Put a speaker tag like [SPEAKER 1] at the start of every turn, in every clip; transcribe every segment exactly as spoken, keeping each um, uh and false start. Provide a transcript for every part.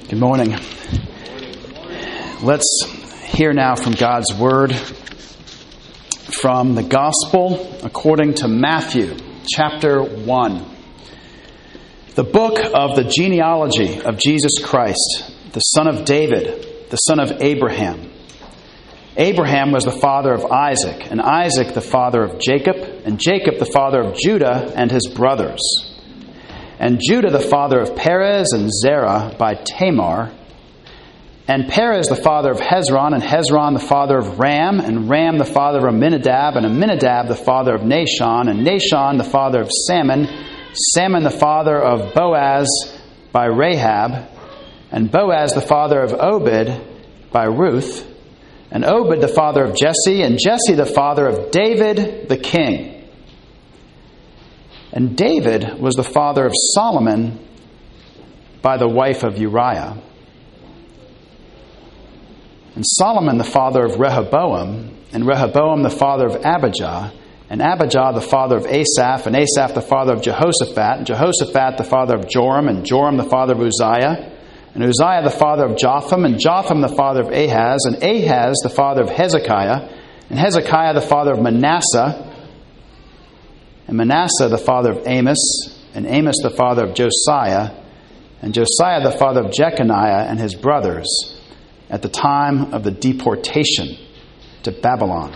[SPEAKER 1] Good morning. Let's hear now from God's Word from the Gospel according to Matthew, chapter one. The book of the genealogy of Jesus Christ, the son of David, the son of Abraham. Abraham was the father of Isaac, and Isaac the father of Jacob, and Jacob the father of Judah and his brothers. And Judah the father of Perez and Zerah by Tamar, and Perez the father of Hezron, and Hezron the father of Ram, and Ram the father of Amminadab, and Amminadab the father of Nahshon, and Nahshon the father of Salmon, Salmon the father of Boaz by Rahab, and Boaz the father of Obed by Ruth, and Obed the father of Jesse, and Jesse the father of David the king. And David was the father of Solomon by the wife of Uriah. And Solomon the father of Rehoboam, and Rehoboam the father of Abijah, and Abijah the father of Asaph, and Asaph the father of Jehoshaphat, and Jehoshaphat the father of Joram, and Joram the father of Uzziah, and Uzziah the father of Jotham, and Jotham the father of Ahaz, and Ahaz the father of Hezekiah, and Hezekiah the father of Manasseh, and Manasseh the father of Amos, and Amos the father of Josiah, and Josiah the father of Jeconiah and his brothers, at the time of the deportation to Babylon.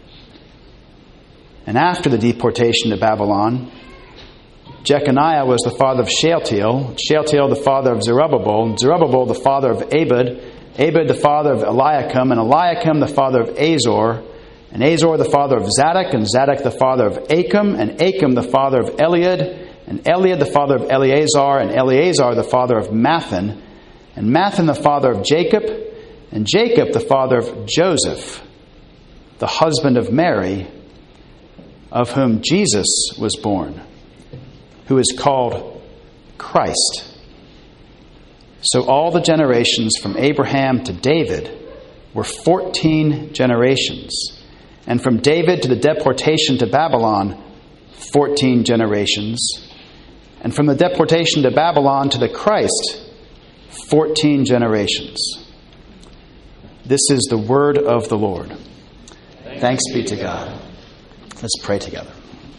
[SPEAKER 1] And after the deportation to Babylon, Jeconiah was the father of Shealtiel, Shealtiel the father of Zerubbabel, Zerubbabel the father of Abed, Abed the father of Eliakim, and Eliakim the father of Azor, and Azor the father of Zadok, and Zadok the father of Achim, and Achim the father of Eliad, and Eliad the father of Eleazar, and Eleazar the father of Mathan, and Mathan the father of Jacob, and Jacob the father of Joseph, the husband of Mary, of whom Jesus was born, who is called Christ. So all the generations from Abraham to David were fourteen generations. And from David to the deportation to Babylon, fourteen generations. And from the deportation to Babylon to the Christ, fourteen generations. This is the word of the Lord. Thanks, Thanks be to God. Let's pray together.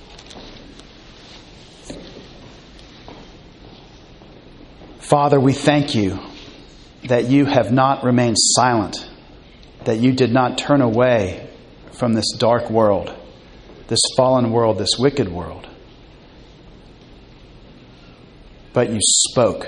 [SPEAKER 1] Father, we thank you that you have not remained silent, that you did not turn away from this dark world, this fallen world, this wicked world. But you spoke.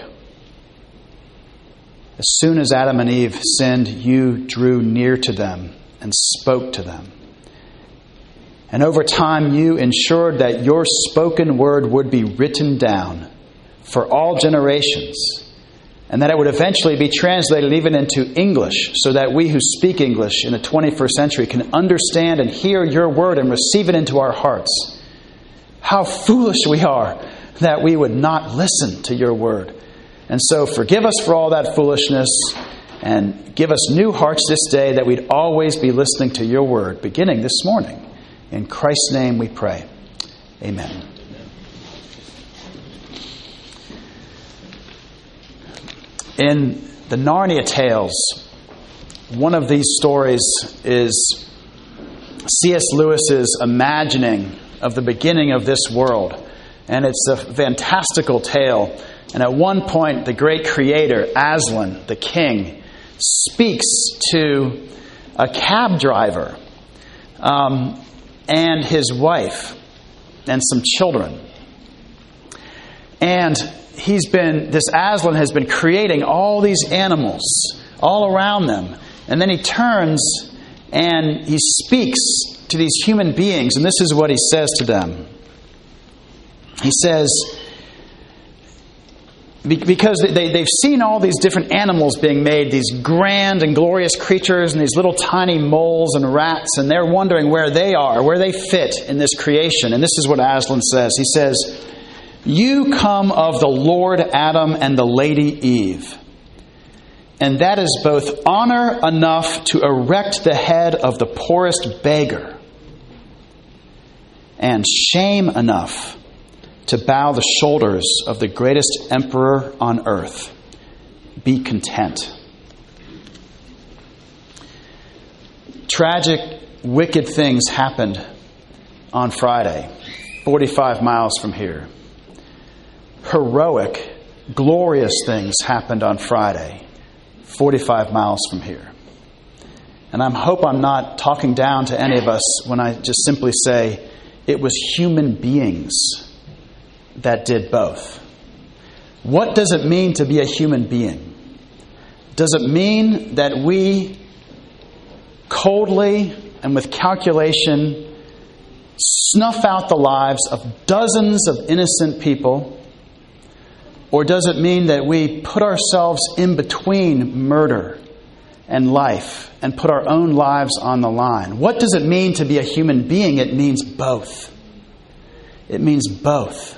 [SPEAKER 1] As soon as Adam and Eve sinned, you drew near to them and spoke to them. And over time, you ensured that your spoken word would be written down for all generations, and that it would eventually be translated even into English, so that we who speak English in the twenty-first century can understand and hear your word and receive it into our hearts. How foolish we are that we would not listen to your word. And so forgive us for all that foolishness, and give us new hearts this day, that we'd always be listening to your word, beginning this morning. In Christ's name we pray. Amen. In the Narnia tales, one of these stories is C S Lewis's imagining of the beginning of this world. And it's a fantastical tale. And at one point, the great creator, Aslan, the king, speaks to a cab driver um, and his wife and some children. And he's been, this Aslan has been creating all these animals all around them. And then he turns and he speaks to these human beings. And this is what he says to them. He says, because they, they've seen all these different animals being made, these grand and glorious creatures and these little tiny moles and rats, and they're wondering where they are, where they fit in this creation. And this is what Aslan says. He says, "You come of the Lord Adam and the Lady Eve, and that is both honor enough to erect the head of the poorest beggar, and shame enough to bow the shoulders of the greatest emperor on earth. be content. Tragic, wicked things happened on Friday, forty-five miles from here. Heroic, glorious things happened on Friday, forty-five miles from here. And I hope I'm not talking down to any of us when I just simply say it was human beings that did both. What does it mean to be a human being? Does it mean that we coldly and with calculation snuff out the lives of dozens of innocent people? Or does it mean that we put ourselves in between murder and life and put our own lives on the line? What does it mean to be a human being? It means both. It means both.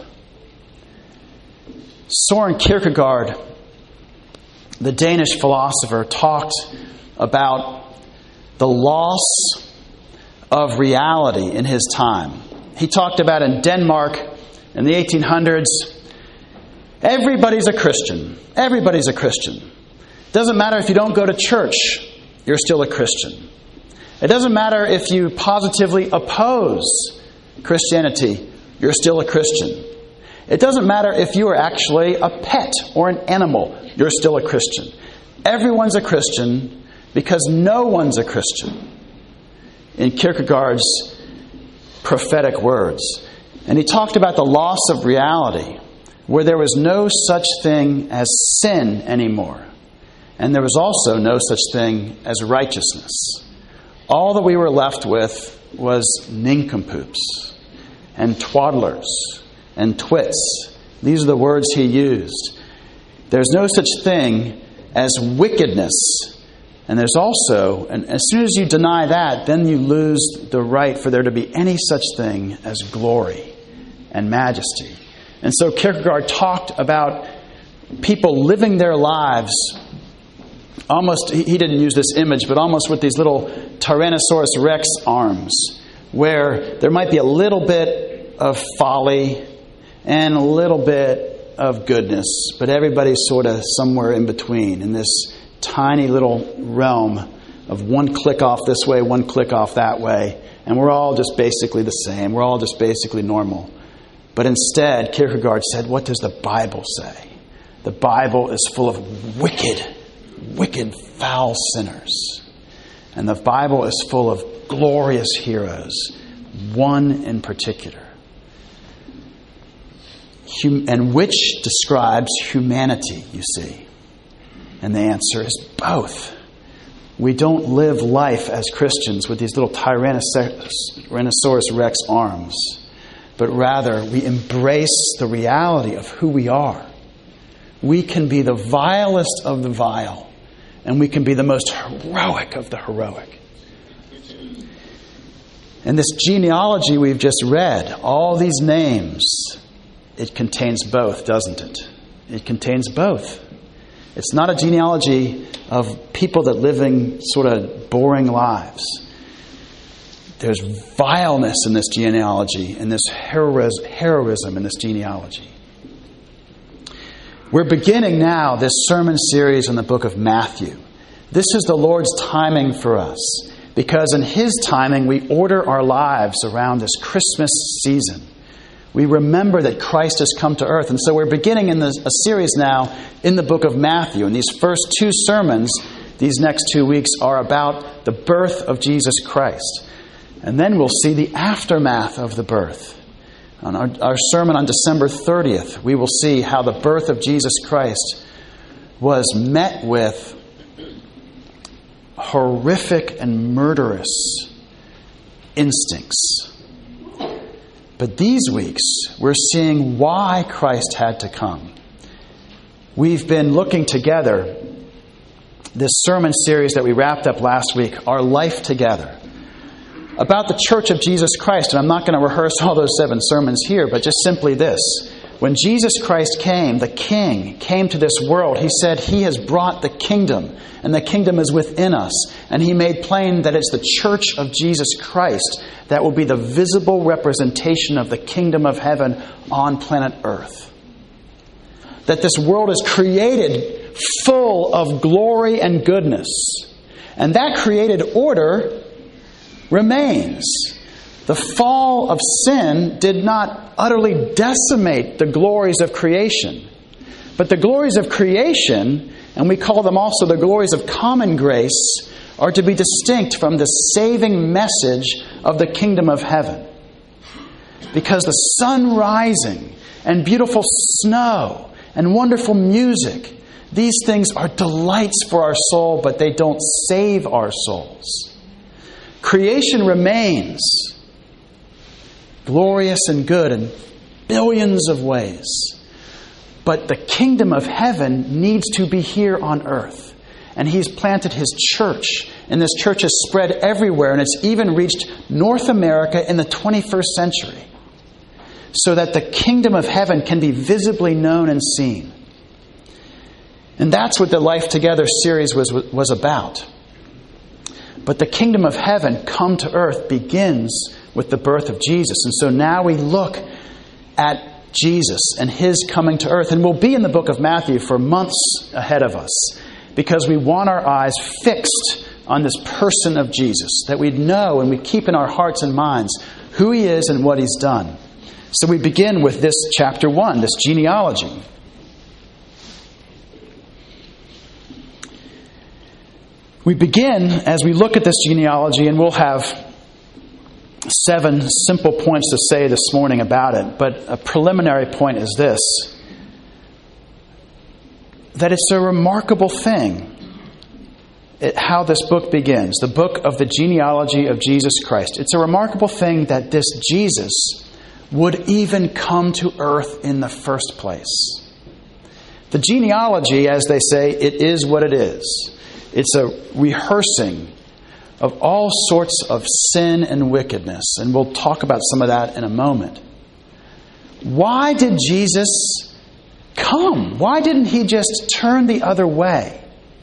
[SPEAKER 1] Søren Kierkegaard, the Danish philosopher, talked about the loss of reality in his time. He talked about in Denmark in the eighteen hundreds, everybody's a Christian. Everybody's a Christian. Doesn't matter if you don't go to church, you're still a Christian. It doesn't matter if you positively oppose Christianity, you're still a Christian. It doesn't matter if you are actually a pet or an animal, you're still a Christian. Everyone's a Christian because no one's a Christian, in Kierkegaard's prophetic words. And he talked about the loss of reality, where there was no such thing as sin anymore. And there was also no such thing as righteousness. All that we were left with was nincompoops and twaddlers and twits. These are the words he used. There's no such thing as wickedness. And there's also, and as soon as you deny that, then you lose the right for there to be any such thing as glory and majesty. And so Kierkegaard talked about people living their lives almost, he didn't use this image, but almost with these little Tyrannosaurus Rex arms, where there might be a little bit of folly and a little bit of goodness, but everybody's sort of somewhere in between in this tiny little realm of one click off this way, one click off that way, and we're all just basically the same. We're all just basically normal. But instead, Kierkegaard said, what does the Bible say? The Bible is full of wicked, wicked, foul sinners. And the Bible is full of glorious heroes, one in particular. Hum- and which describes humanity, you see. And the answer is both. We don't live life as Christians with these little Tyrannosaurus Rex arms, but rather we embrace the reality of who we are. We can be the vilest of the vile, and we can be the most heroic of the heroic. And this genealogy we've just read, all these names, it contains both, doesn't it? It contains both. It's not a genealogy of people that living sort of boring lives. There's vileness in this genealogy, and this heroism in this genealogy. We're beginning now this sermon series in the book of Matthew. This is the Lord's timing for us, because in His timing we order our lives around this Christmas season. We remember that Christ has come to earth. And so we're beginning in this, a series now in the book of Matthew. And these first two sermons, these next two weeks, are about the birth of Jesus Christ. And then we'll see the aftermath of the birth. On our, our sermon on December thirtieth, we will see how the birth of Jesus Christ was met with horrific and murderous instincts. But these weeks, we're seeing why Christ had to come. We've been looking together, this sermon series that we wrapped up last week, Our Life Together, about the Church of Jesus Christ. And I'm not going to rehearse all those seven sermons here, but just simply this. When Jesus Christ came, the King came to this world, He said He has brought the kingdom, and the kingdom is within us. And He made plain that it's the Church of Jesus Christ that will be the visible representation of the kingdom of heaven on planet Earth. That this world is created full of glory and goodness. And that created order remains. The fall of sin did not utterly decimate the glories of creation. But the glories of creation, and we call them also the glories of common grace, are to be distinct from the saving message of the kingdom of heaven. Because the sun rising and beautiful snow and wonderful music, these things are delights for our soul, but they don't save our souls. Creation remains glorious and good in billions of ways. But the kingdom of heaven needs to be here on earth. And He's planted His church. And this church has spread everywhere. And it's even reached North America in the twenty-first century. So that the kingdom of heaven can be visibly known and seen. And that's what the Life Together series was, was about. But the kingdom of heaven come to earth begins with the birth of Jesus. And so now we look at Jesus and His coming to earth. And we'll be in the book of Matthew for months ahead of us because we want our eyes fixed on this person of Jesus, that we'd know and we keep in our hearts and minds who He is and what He's done. So we begin with this chapter one, this genealogy. We begin as we look at this genealogy, and we'll have seven simple points to say this morning about it. But a preliminary point is this: that it's a remarkable thing it, how this book begins, the book of the genealogy of Jesus Christ. It's a remarkable thing that this Jesus would even come to earth in the first place. The genealogy, as they say, it is what it is. It's a rehearsing of all sorts of sin and wickedness. And we'll talk about some of that in a moment. Why did Jesus come? Why didn't He just turn the other way?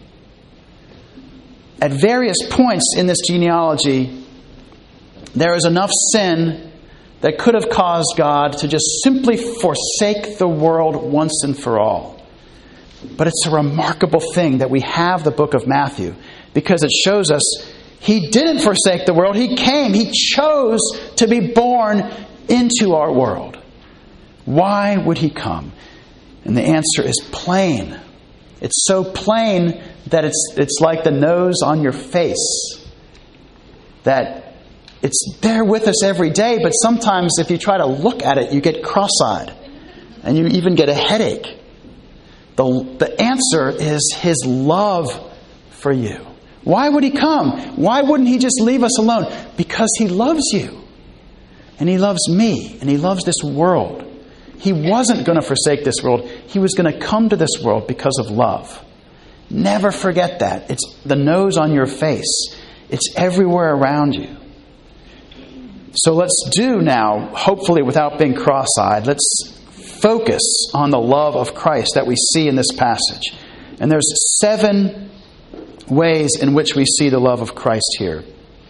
[SPEAKER 1] At various points in this genealogy, there is enough sin that could have caused God to just simply forsake the world once and for all. But it's a remarkable thing that we have the book of Matthew, because it shows us He didn't forsake the world. He came. He chose to be born into our world. Why would He come? And the answer is plain. It's so plain that it's it's like the nose on your face. That it's there with us every day, but sometimes if you try to look at it, you get cross-eyed. And you even get a headache. The, the answer is His love for you. Why would He come? Why wouldn't He just leave us alone? Because He loves you. And He loves me. And He loves this world. He wasn't going to forsake this world. He was going to come to this world because of love. Never forget that. It's the nose on your face. It's everywhere around you. So let's do now, hopefully without being cross-eyed, let's focus on the love of Christ that we see in this passage. And there's seven ways in which we see the love of Christ here.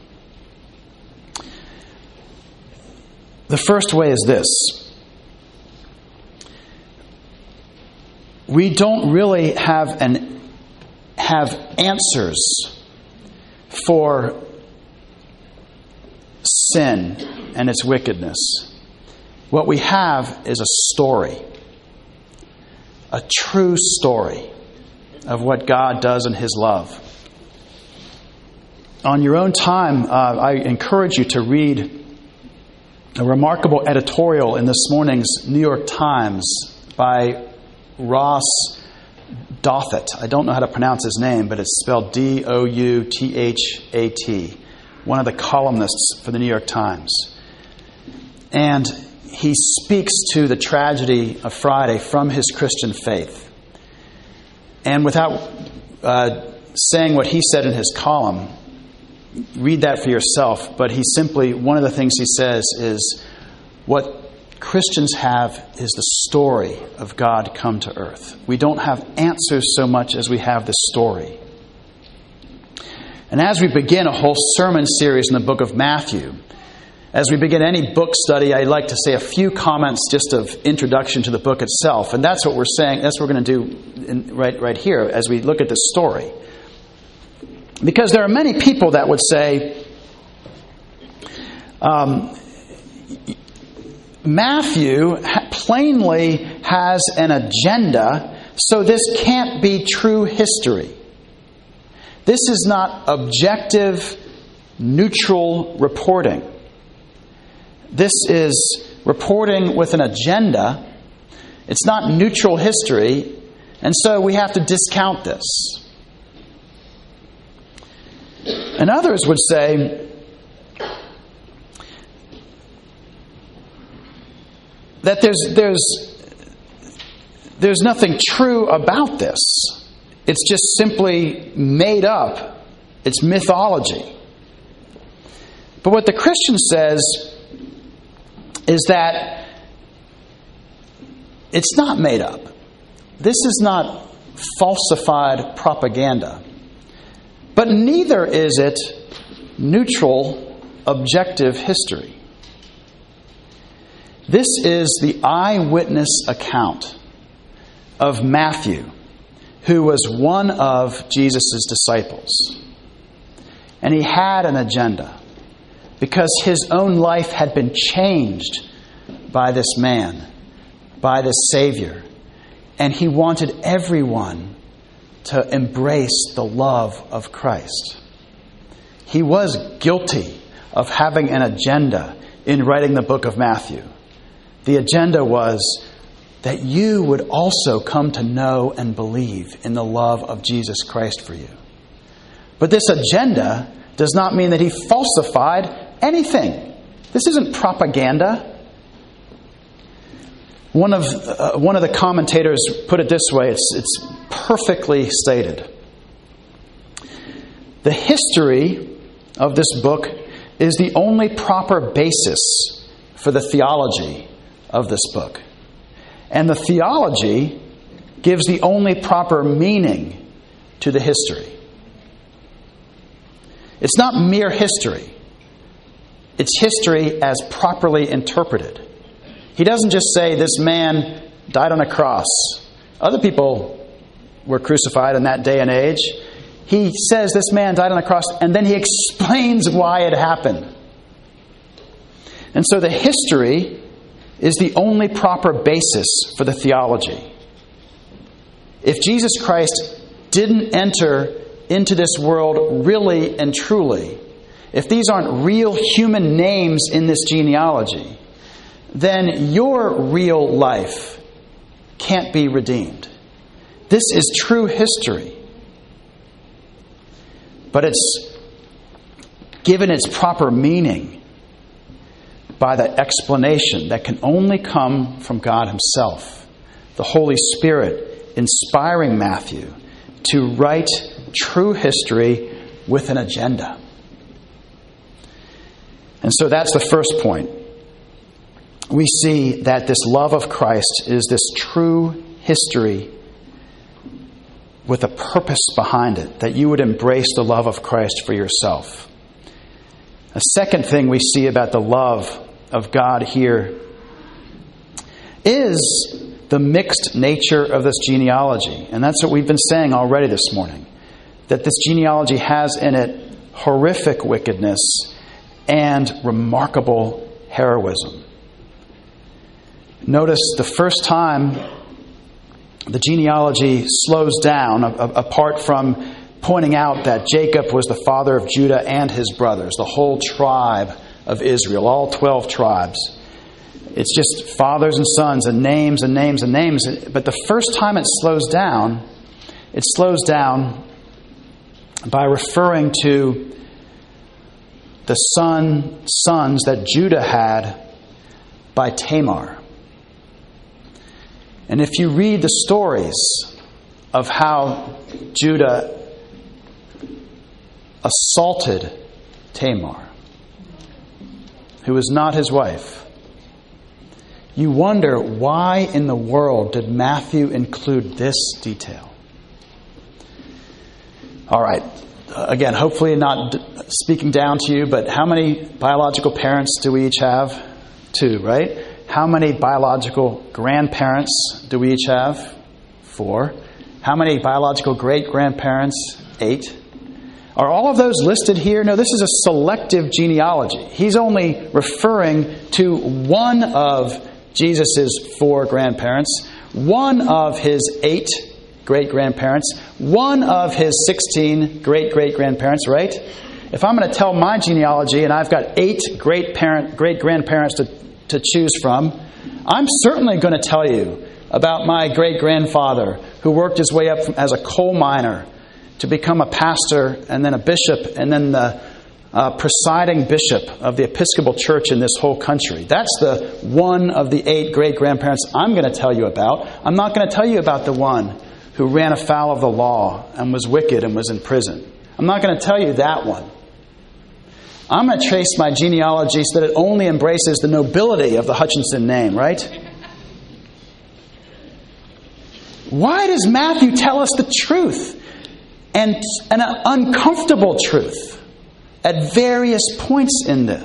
[SPEAKER 1] The first way is this: we don't really have an have answers for sin and its wickedness. What we have is a story, a true story of what God does in His love. On your own time, uh, I encourage you to read a remarkable editorial in this morning's New York Times by Ross Douthat. I don't know how to pronounce his name, but it's spelled D O U T H A T. One of the columnists for the New York Times. And he speaks to the tragedy of Friday from his Christian faith. And without uh, saying what he said in his column, read that for yourself. But he simply, one of the things he says is, what Christians have is the story of God come to earth. We don't have answers so much as we have the story. And as we begin a whole sermon series in the book of Matthew, As we begin any book study, I'd like to say a few comments just of introduction to the book itself. And that's what we're saying, that's what we're going to do in, right, right here as we look at this story. Because there are many people that would say, um, Matthew plainly has an agenda, so this can't be true history. This is not objective, neutral reporting. This is reporting with an agenda. It's not neutral history, and so we have to discount this. And others would say that there's there's there's nothing true about this. It's just simply made up. It's mythology. But what the Christian says is that it's not made up. This is not falsified propaganda. But neither is it neutral, objective history. This is the eyewitness account of Matthew, who was one of Jesus' disciples. And he had an agenda, because his own life had been changed by this man, by this Savior. And he wanted everyone to embrace the love of Christ. He was guilty of having an agenda in writing the book of Matthew. The agenda was that you would also come to know and believe in the love of Jesus Christ for you. But this agenda does not mean that he falsified anything. This isn't propaganda. One of uh, one of the commentators put it this way. It's it's perfectly stated. The history of this book is the only proper basis for the theology of this book. And the theology gives the only proper meaning to the history. It's not mere history. It's history as properly interpreted. He doesn't just say this man died on a cross. Other people were crucified in that day and age. He says this man died on a cross, and then he explains why it happened. And so the history is the only proper basis for the theology. If Jesus Christ didn't enter into this world really and truly, if these aren't real human names in this genealogy, then your real life can't be redeemed. This is true history. But it's given its proper meaning by the explanation that can only come from God Himself, the Holy Spirit inspiring Matthew to write true history with an agenda. And so that's the first point. We see that this love of Christ is this true history with a purpose behind it, that you would embrace the love of Christ for yourself. A second thing we see about the love of God here is the mixed nature of this genealogy. And that's what we've been saying already this morning. That this genealogy has in it horrific wickedness and remarkable heroism. Notice the first time the genealogy slows down, apart from pointing out that Jacob was the father of Judah and his brothers, the whole tribe of Israel, all twelve tribes. It's just fathers and sons and names and names and names. But the first time it slows down, it slows down by referring to the son sons that Judah had by Tamar. And if you read the stories of how Judah assaulted Tamar, who was not his wife, you wonder why in the world did Matthew include this detail? All right, again, hopefully not speaking down to you, but how many biological parents do we each have? Two, right? How many biological grandparents do we each have? Four. How many biological great-grandparents? Eight. Are all of those listed here? No, this is a selective genealogy. He's only referring to one of Jesus' four grandparents, one of his eight great-grandparents, one of his sixteen great-great-grandparents, right? If I'm going to tell my genealogy and I've got eight great-parent, great-grandparents to, to choose from, I'm certainly going to tell you about my great-grandfather who worked his way up from, as a coal miner to become a pastor and then a bishop and then the uh, presiding bishop of the Episcopal Church in this whole country. That's the one of the eight great-grandparents I'm going to tell you about. I'm not going to tell you about the one who ran afoul of the law and was wicked and was in prison. I'm not going to tell you that one. I'm going to trace my genealogy so that it only embraces the nobility of the Hutchinson name, right? Why does Matthew tell us the truth? And an uncomfortable truth at various points in this.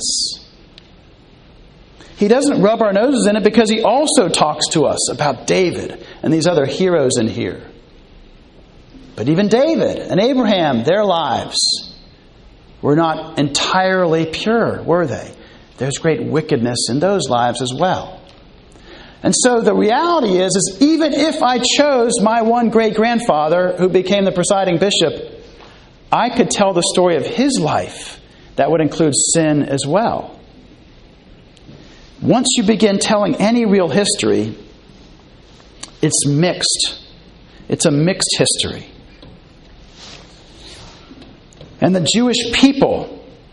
[SPEAKER 1] He doesn't rub our noses in it because he also talks to us about David and these other heroes in here. But even David and Abraham, their lives were not entirely pure, were they? There's great wickedness in those lives as well. And so the reality is, is even if I chose my one great-grandfather who became the presiding bishop, I could tell the story of his life that would include sin as well. Once you begin telling any real history, it's mixed. It's a mixed history. And the Jewish people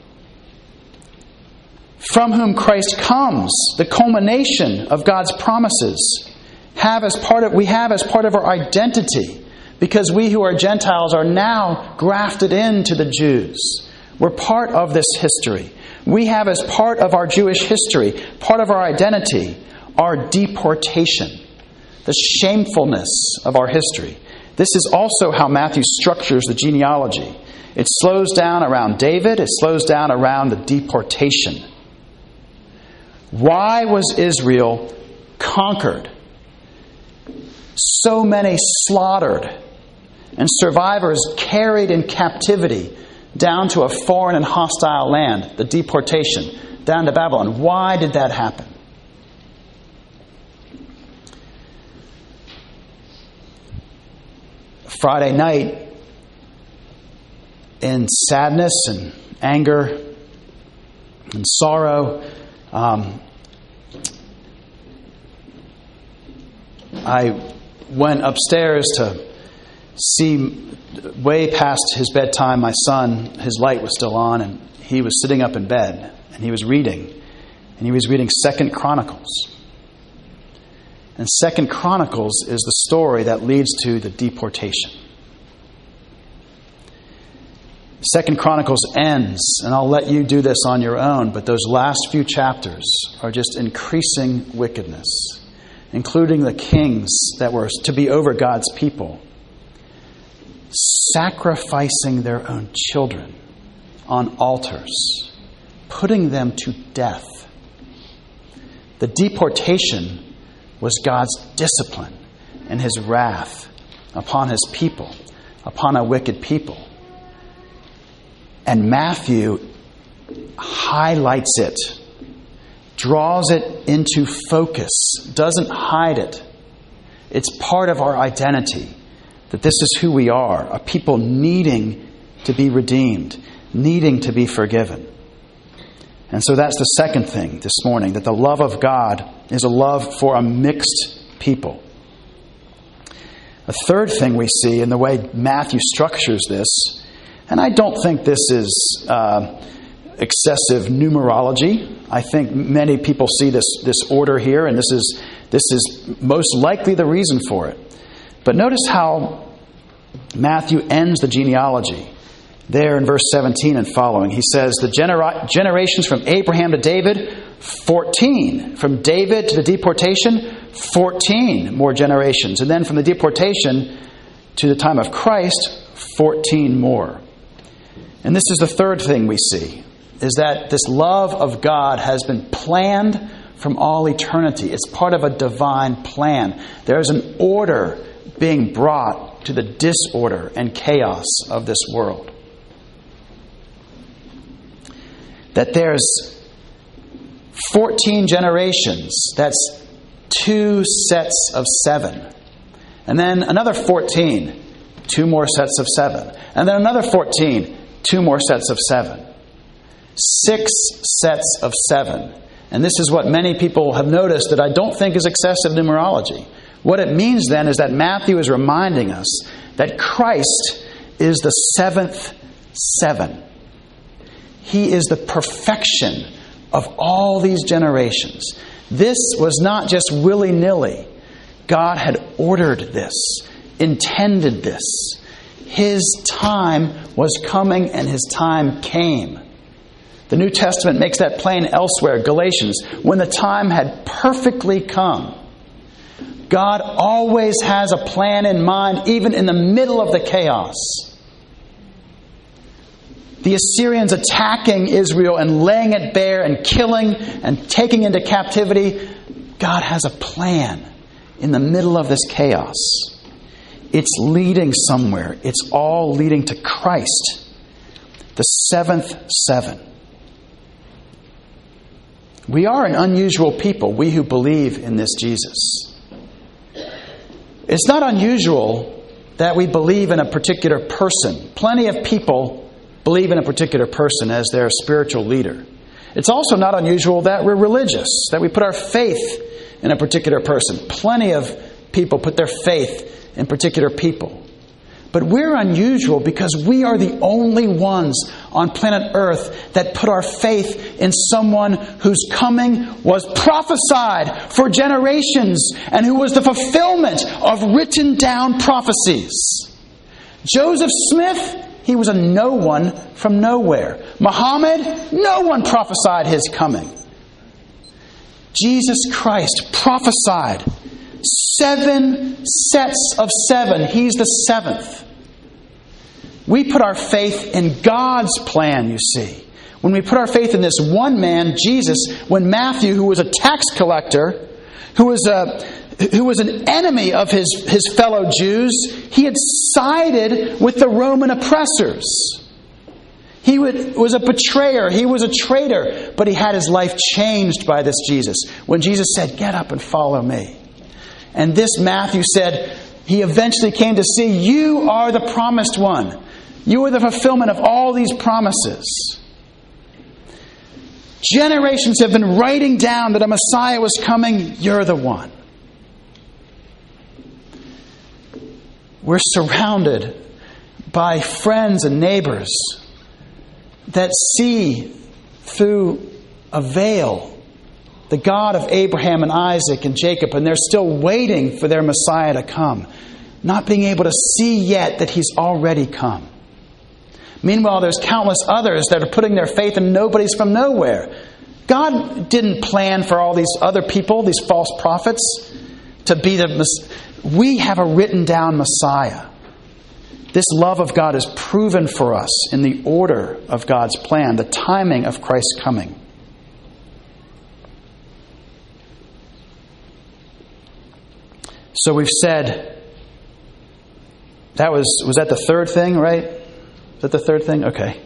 [SPEAKER 1] from whom Christ comes, the culmination of God's promises, have as part of we have as part of our identity, because we who are Gentiles are now grafted into the Jews. We're part of this history. We have as part of our Jewish history, part of our identity, our deportation, the shamefulness of our history. This is also how Matthew structures the genealogy. It slows down around David. It slows down around the deportation. Why was Israel conquered? So many slaughtered and survivors carried in captivity down to a foreign and hostile land, the deportation, down to Babylon. Why did that happen? Friday night, in sadness and anger and sorrow, um, I went upstairs to see, way past his bedtime, my son, his light was still on, and he was sitting up in bed, and he was reading, and he was reading Second Chronicles. And Second Chronicles is the story that leads to the deportation. Second Chronicles ends, and I'll let you do this on your own, but those last few chapters are just increasing wickedness, including the kings that were to be over God's people, sacrificing their own children on altars, putting them to death. The deportation was God's discipline and his wrath upon his people, upon a wicked people. And Matthew highlights it, draws it into focus, doesn't hide it. It's part of our identity, that this is who we are, a people needing to be redeemed, needing to be forgiven. And so that's the second thing this morning, that the love of God is a love for a mixed people. A third thing we see in the way Matthew structures this, and I don't think this is uh, excessive numerology. I think many people see this this order here, and this is this is most likely the reason for it. But notice how Matthew ends the genealogy there in verse seventeen and following. He says, the genera- generations from Abraham to David, fourteen. From David to the deportation, fourteen more generations. And then from the deportation to the time of Christ, fourteen more. And this is the third thing we see, is that this love of God has been planned from all eternity. It's part of a divine plan. There's an order being brought to the disorder and chaos of this world. That there's fourteen generations. That's two sets of seven. And then another fourteen. Two more sets of seven. And then another fourteen. Two more sets of seven. Six sets of seven. And this is what many people have noticed that I don't think is excessive numerology. What it means then is that Matthew is reminding us that Christ is the seventh seven. He is the perfection of all these generations. This was not just willy-nilly. God had ordered this, intended this. His time was coming and His time came. The New Testament makes that plain elsewhere. Galatians, when the time had perfectly come. God always has a plan in mind, even in the middle of the chaos. The Assyrians attacking Israel and laying it bare and killing and taking into captivity. God has a plan in the middle of this chaos. It's leading somewhere. It's all leading to Christ, the seventh seven. We are an unusual people, we who believe in this Jesus. It's not unusual that we believe in a particular person. Plenty of people believe in a particular person as their spiritual leader. It's also not unusual that we're religious, that we put our faith in a particular person. Plenty of people put their faith in particular people. But we're unusual because we are the only ones on planet Earth that put our faith in someone whose coming was prophesied for generations and who was the fulfillment of written down prophecies. Joseph Smith, he was a no one from nowhere. Muhammad, no one prophesied his coming. Jesus Christ prophesied seven sets of seven. He's the seventh. We put our faith in God's plan, you see. When we put our faith in this one man, Jesus, when Matthew, who was a tax collector, who was a who was an enemy of his, his fellow Jews, he had sided with the Roman oppressors. He would, was a betrayer. He was a traitor. But he had his life changed by this Jesus. When Jesus said, "Get up and follow me." And this Matthew said, he eventually came to see, you are the promised one. You are the fulfillment of all these promises. Generations have been writing down that a Messiah was coming. You're the one. We're surrounded by friends and neighbors that see through a veil the God of Abraham and Isaac and Jacob, and they're still waiting for their Messiah to come, not being able to see yet that He's already come. Meanwhile, there's countless others that are putting their faith in nobodies from nowhere. God didn't plan for all these other people, these false prophets, to be the Messiah. We have a written down Messiah. This love of God is proven for us in the order of God's plan, the timing of Christ's coming. So we've said, that was, was that the third thing, right? Is that the third thing? Okay.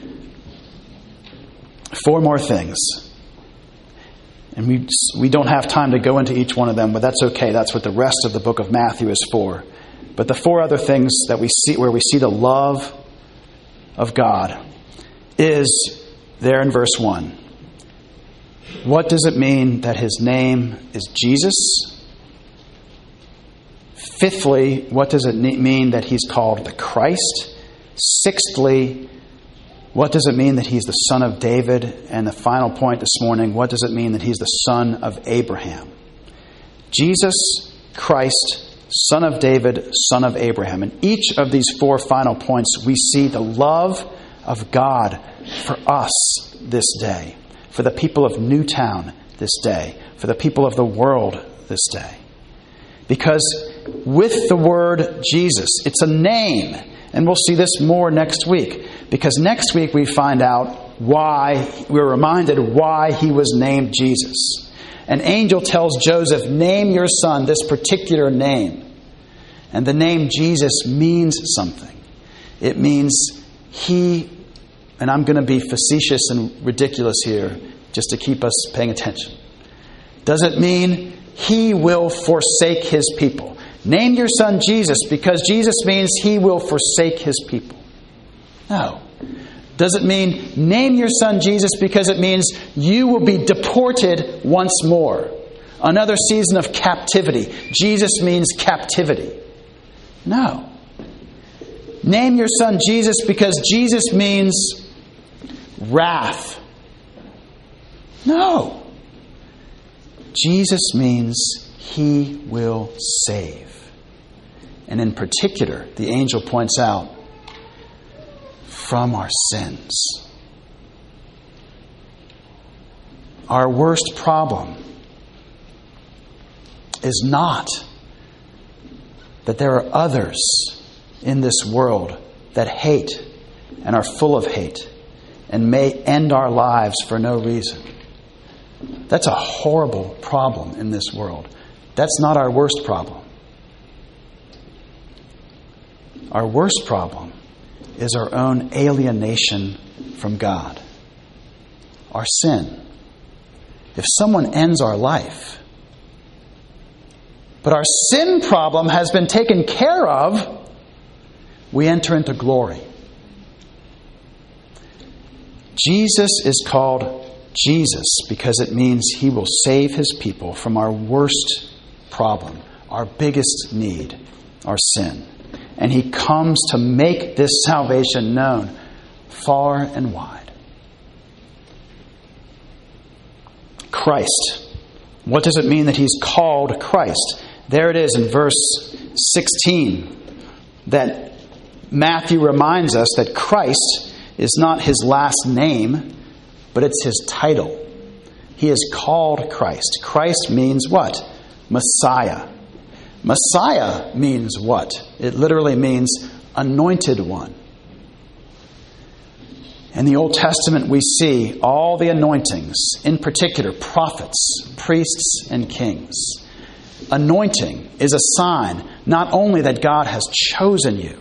[SPEAKER 1] Four more things. And we we don't have time to go into each one of them, but that's okay. That's what the rest of the book of Matthew is for. But the four other things that we see, where we see the love of God, is there in verse one. What does it mean that His name is Jesus? Fifthly, what does it mean that He's called the Christ? Sixthly, what does it mean that He's the Son of David? And the final point this morning, what does it mean that He's the Son of Abraham? Jesus Christ, Son of David, Son of Abraham. In each of these four final points, we see the love of God for us this day, for the people of Newtown this day, for the people of the world this day. Because with the word Jesus, it's a name, And we'll see this more next week. Because next week we find out why, we're reminded why he was named Jesus. An angel tells Joseph, name your son this particular name. And the name Jesus means something. It means he, and I'm going to be facetious and ridiculous here just to keep us paying attention. Does it mean he will forsake his people? Name your son Jesus because Jesus means he will forsake his people. No. Does it mean name your son Jesus because it means you will be deported once more? Another season of captivity. Jesus means captivity. No. Name your son Jesus because Jesus means wrath. No. Jesus means he will save. And in particular, the angel points out, from our sins. Our worst problem is not that there are others in this world that hate and are full of hate and may end our lives for no reason. That's a horrible problem in this world. That's not our worst problem. Our worst problem is our own alienation from God. Our sin. If someone ends our life, but our sin problem has been taken care of, we enter into glory. Jesus is called Jesus because it means he will save his people from our worst problem, our biggest need, our sin. And he comes to make this salvation known far and wide. Christ. What does it mean that he's called Christ? There it is in verse sixteen. That Matthew reminds us that Christ is not his last name, but it's his title. He is called Christ. Christ means what? Messiah. Messiah means what? It literally means anointed one. In the Old Testament, we see all the anointings, in particular prophets, priests, and kings. Anointing is a sign not only that God has chosen you,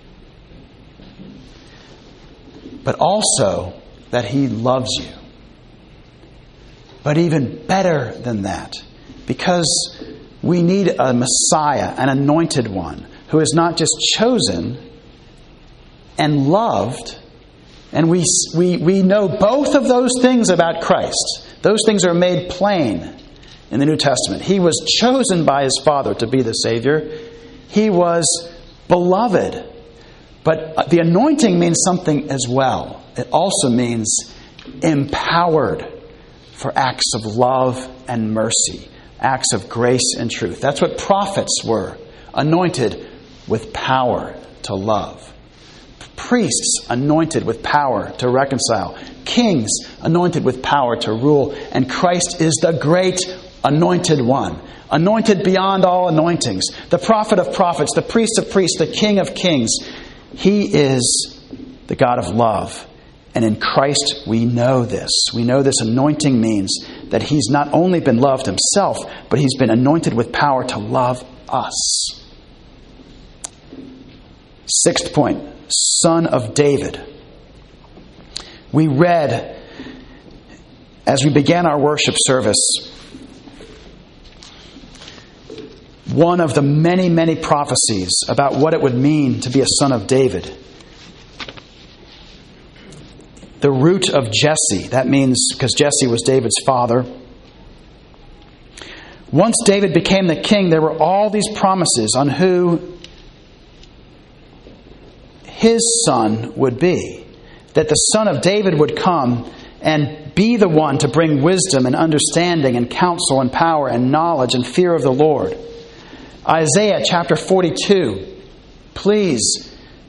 [SPEAKER 1] but also that he loves you. But even better than that, because we need a Messiah, an anointed one, who is not just chosen and loved. And we, we, we know both of those things about Christ. Those things are made plain in the New Testament. He was chosen by his Father to be the Savior. He was beloved. But the anointing means something as well. It also means empowered for acts of love and mercy. Acts of grace and truth. That's what prophets were. Anointed with power to love. Priests anointed with power to reconcile. Kings anointed with power to rule. And Christ is the great anointed one. Anointed beyond all anointings. The prophet of prophets. The priest of priests. The king of kings. He is the God of love. And in Christ we know this. We know this anointing means that he's not only been loved himself, but he's been anointed with power to love us. Sixth point, Son of David. We read, as we began our worship service, one of the many, many prophecies about what it would mean to be a son of David. The root of Jesse. That means, because Jesse was David's father. Once David became the king, there were all these promises on who his son would be. That the son of David would come and be the one to bring wisdom and understanding and counsel and power and knowledge and fear of the Lord. Isaiah chapter forty-two. Please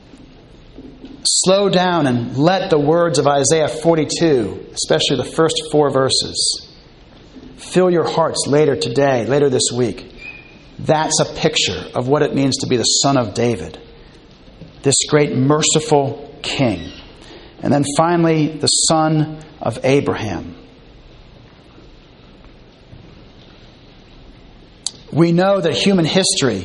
[SPEAKER 1] slow down and let the words of Isaiah forty-two, especially the first four verses, fill your hearts later today, later this week. That's a picture of what it means to be the son of David. this great merciful king. And then finally, the son of Abraham. We know that human history,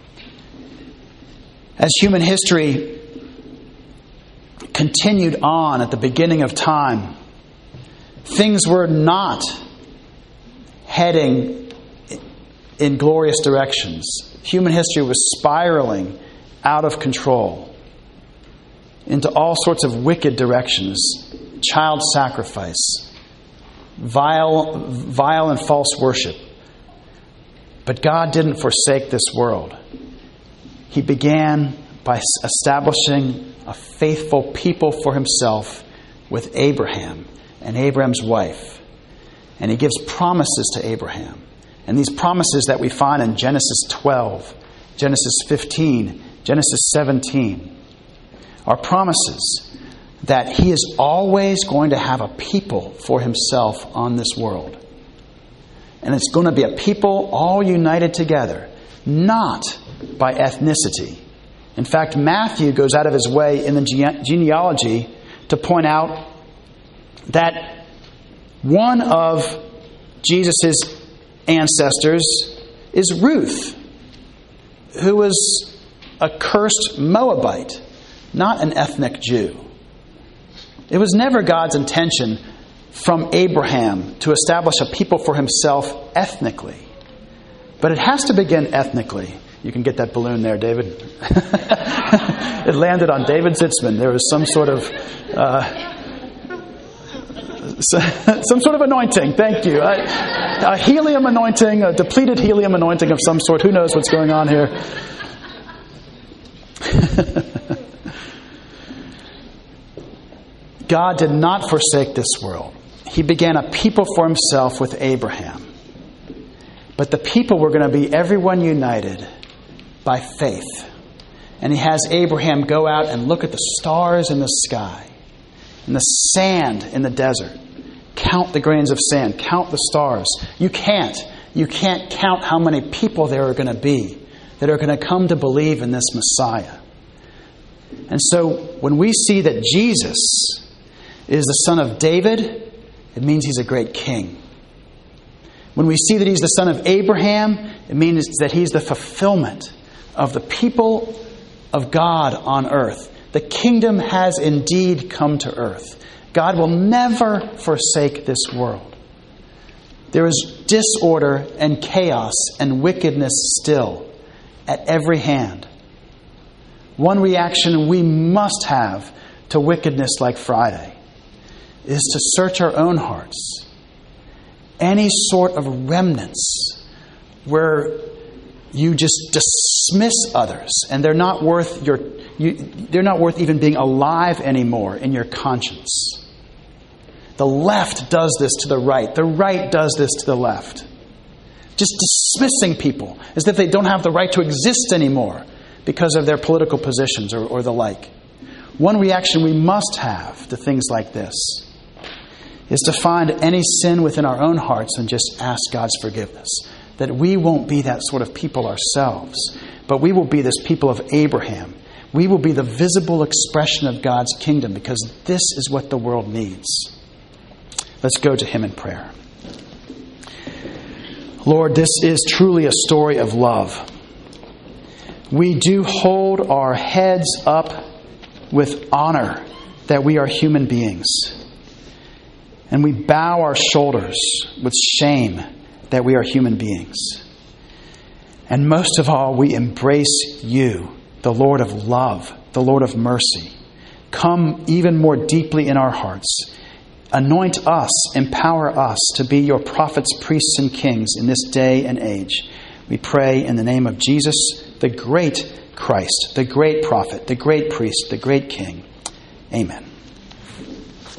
[SPEAKER 1] as human history continued on at the beginning of time, things were not heading in glorious directions. Human history was spiraling out of control into all sorts of wicked directions. Child sacrifice, vile, vile and false worship. But God didn't forsake this world. He began by establishing a faithful people for himself with Abraham and Abraham's wife. And he gives promises to Abraham. And these promises that we find in Genesis twelve, Genesis fifteen, Genesis seventeen are promises that he is always going to have a people for himself on this world. And it's going to be a people all united together, not by ethnicity. In fact, Matthew goes out of his way in the gene- genealogy to point out that one of Jesus' ancestors is Ruth, who was a cursed Moabite, not an ethnic Jew. It was never God's intention from Abraham to establish a people for himself ethnically. But it has to begin ethnically. You can get that balloon there, David. It landed on David Zitzman. There was some sort of uh, some sort of anointing. Thank you. A, a helium anointing, a depleted helium anointing of some sort. Who knows what's going on here? God did not forsake this world. He began a people for himself with Abraham. But the people were going to be everyone united by faith. And he has Abraham go out and look at the stars in the sky and the sand in the desert. Count the grains of sand. Count the stars. You can't. You can't count how many people there are going to be that are going to come to believe in this Messiah. And so when we see that Jesus is the son of David, it means he's a great king. When we see that he's the son of Abraham, it means that he's the fulfillment of the people of God on earth. The kingdom has indeed come to earth. God will never forsake this world. There is disorder and chaos and wickedness still at every hand. One reaction we must have to wickedness like Friday is to search our own hearts. Any sort of remnants where you just dismiss others and they're not worth your you, they're not worth even being alive anymore in your conscience. The left does this to the right. The right does this to the left. Just dismissing people as if they don't have the right to exist anymore because of their political positions or, or the like. One reaction we must have to things like this is to find any sin within our own hearts and just ask God's forgiveness. That we won't be that sort of people ourselves, but we will be this people of Abraham. We will be the visible expression of God's kingdom because this is what the world needs. Let's go to him in prayer. Lord, this is truly a story of love. We do hold our heads up with honor that we are human beings. And we bow our shoulders with shame that we are human beings. And most of all, we embrace you, the Lord of love, the Lord of mercy. Come even more deeply in our hearts. Anoint us, empower us to be your prophets, priests, and kings in this day and age. We pray in the name of Jesus, the great Christ, the great prophet, the great priest, the great king. Amen.